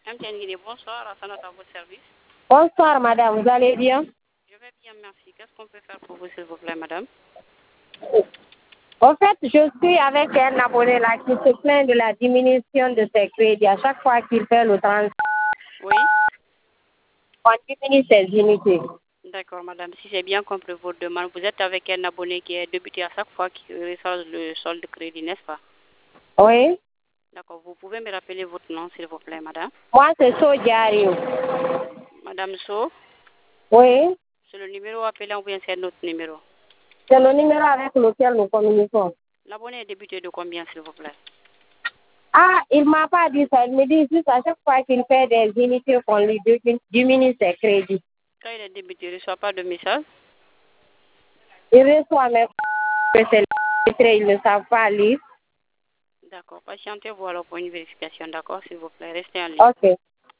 MTN Guinée, bonsoir, Hassan à votre service. Bonsoir, madame, vous allez bien? Je vais bien, merci. Qu'est-ce qu'on peut faire pour vous, s'il vous plaît, madame? En fait, je suis avec un abonné là qui se plaint de la diminution de ses crédits. À chaque fois qu'il fait le transfert, Oui. on diminue ses unités. D'accord, madame. Si j'ai bien compris votre demande, vous êtes avec un abonné qui est débuté à chaque fois qu'il reçoit le solde de crédit, n'est-ce pas? Oui. D'accord. Vous pouvez me rappeler votre nom, s'il vous plaît, madame? Moi, c'est Sodiario. Madame So, Oui. c'est le numéro appelé ou bien c'est notre numéro? C'est le numéro avec lequel nous communiquons. L'abonné est débuté de combien, s'il vous plaît? Ah, il ne m'a pas dit ça. Il me dit juste à chaque fois qu'il fait des unités qu'on lui diminue ses crédits. Quand il est débuté, il ne reçoit pas de message? Il reçoit même que c'est lettrés, ils ne savent pas lire. D'accord. Patientez-vous alors pour une vérification, d'accord, s'il vous plaît. Restez en ligne. Ok.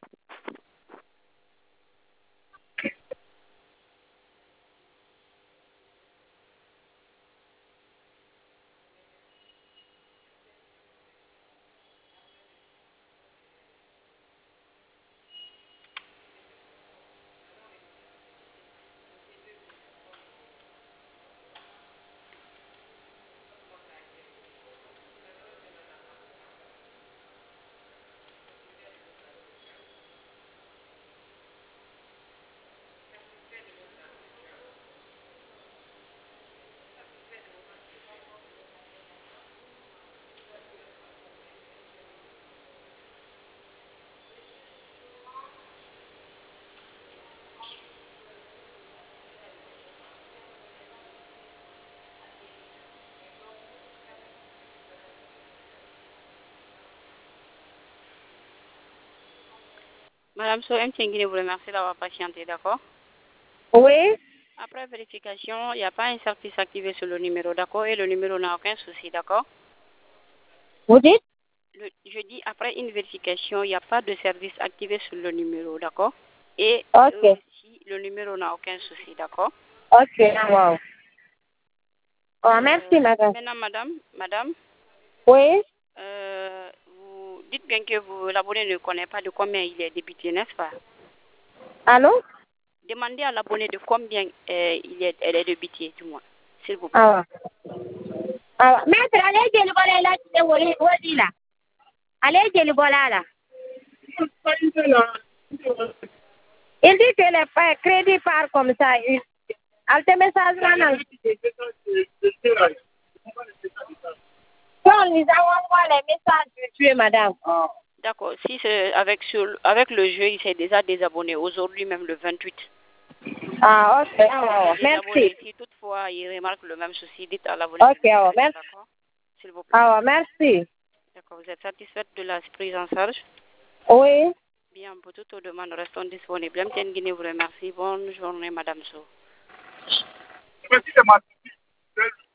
Madame So, MTN Guinée vous remercie d'avoir patienté, d'accord? Oui. Après vérification, il n'y a pas un service activé sur le numéro, d'accord? Et le numéro n'a aucun souci, d'accord? Vous dites? Je dis après une vérification, il n'y a pas de service activé sur le numéro, d'accord? Et Ok. aussi, le numéro n'a aucun souci, d'accord? Ok, wow. Oh, merci, madame. Maintenant, madame, Oui. vous dites bien que l'abonné ne connaît pas de combien il est débuté, n'est-ce pas? Allô? Demandez à l'abonné de combien elle est débutée, du moins, s'il vous plaît. Ah. Ah. Maître, allez, je le voilà là, là. Allez, je le voilà là. Il dit que les crédits part comme ça. Alte message là, non? On nous envoie les messages de tuer, madame. D'accord. Si c'est avec le jeu, il s'est déjà désabonné. Aujourd'hui, même le 28. Ah, ok. Oh, merci. Si toutefois il remarque le même souci, dites à l'abonné. Ok, oh, merci. D'accord. S'il vous plaît. Ah, merci. D'accord. Vous êtes satisfaite de la prise en charge? Oui. Bien, pour toutes vos demandes, restons disponibles. MTN Guinée vous remercie. Bonne journée, madame So.